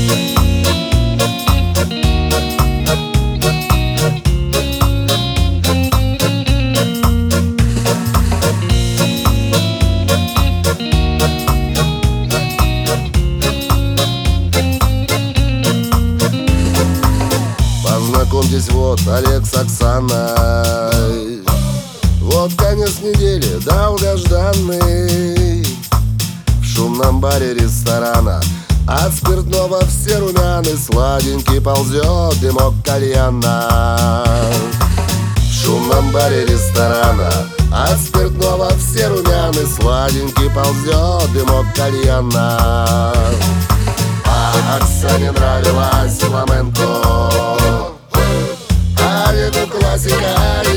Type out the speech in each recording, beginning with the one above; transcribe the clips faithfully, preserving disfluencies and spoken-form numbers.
Познакомьтесь, вот Олег с Оксаной. Вот конец недели долгожданный. В шумном баре ресторана от спиртного все румяны, сладенький ползет дымок кальяна. В шумном баре ресторана от спиртного все румяны, сладенький ползет дымок кальяна. А Оксане нравилась фламенко, Олегу классика и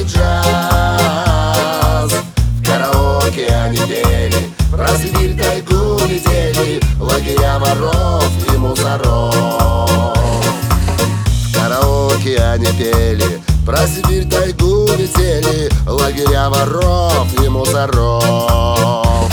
джаз. В караоке они пели, про Сибирь тайгу летели, лагеря воров и мусоров. В караоке они пели, про Сибирь тайгу летели, лагеря воров и мусоров.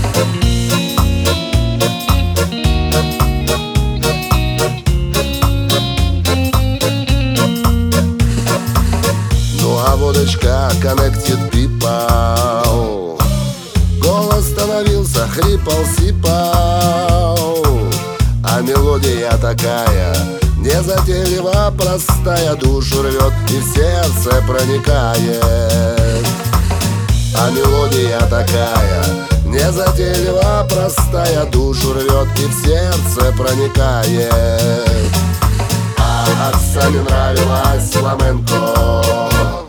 А водочка connected people. Голос становился хрипал-сипал, а мелодия такая незатейлива, простая, душу рвет и в сердце проникает. А мелодия такая незатейлива, простая, душу рвет и в сердце проникает. А Оксане нравилась фламенко,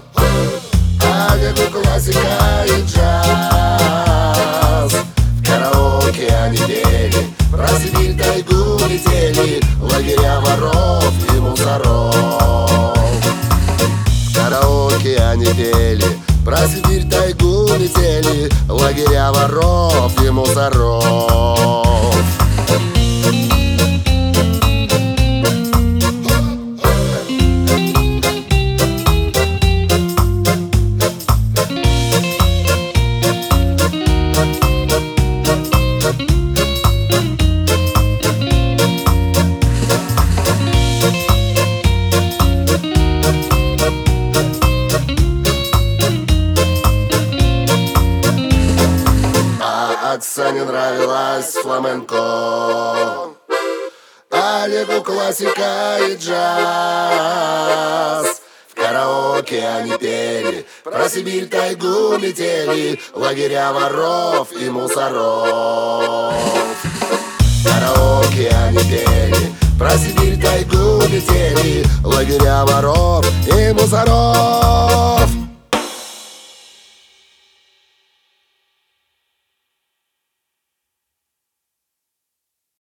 Олегу классика и джаз. В караоке они пели, про Сибирь тайгу летели, лагеря воров и мусоров. В караоке они пели, про Сибирь тайгу летели, лагеря воров и мусоров. Оксане нравилась фламенко, Олегу классика и джаз. В караоке они пели, про Сибирь тайгу летели, лагеря воров и мусоров. В караоке они пели, про Сибирь тайгу летели, лагеря воров и мусоров.